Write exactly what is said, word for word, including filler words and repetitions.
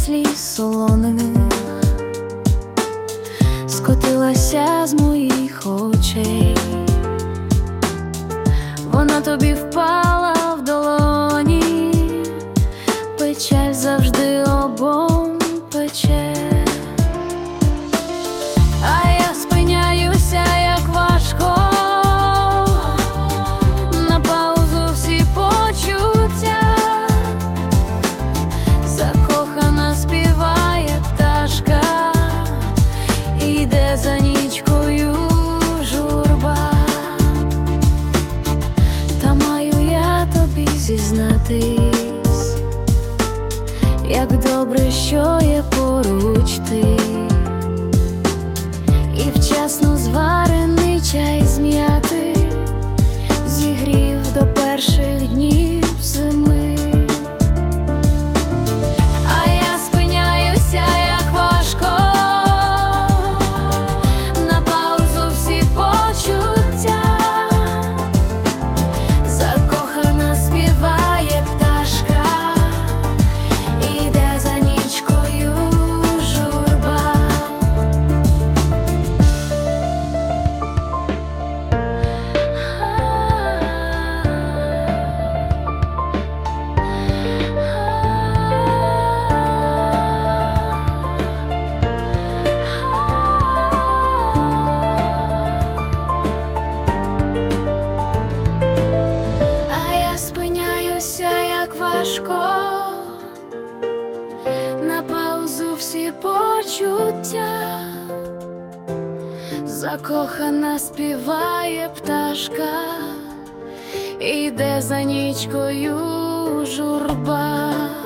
сліз солоних скотилася з моїх очей. Вона тобі впала в долоні, печаль завжди обом пече. А я спиняюся, як важко, на паузу всі почуття. Закохана співає пташка, іде за нічкою журба. Та маю я тобі зізнатись, як добре, що є поруч ти, і вчасно зварений чай з м'яти зігрів до перших днів зими. А я спиняюся, як важко, на паузу всі почуття. Закохана співає пташка, іде за нічкою журба. А я спиняюся, як важко, на паузу всі почуття. Закохана співає пташка, іде за нічкою журба.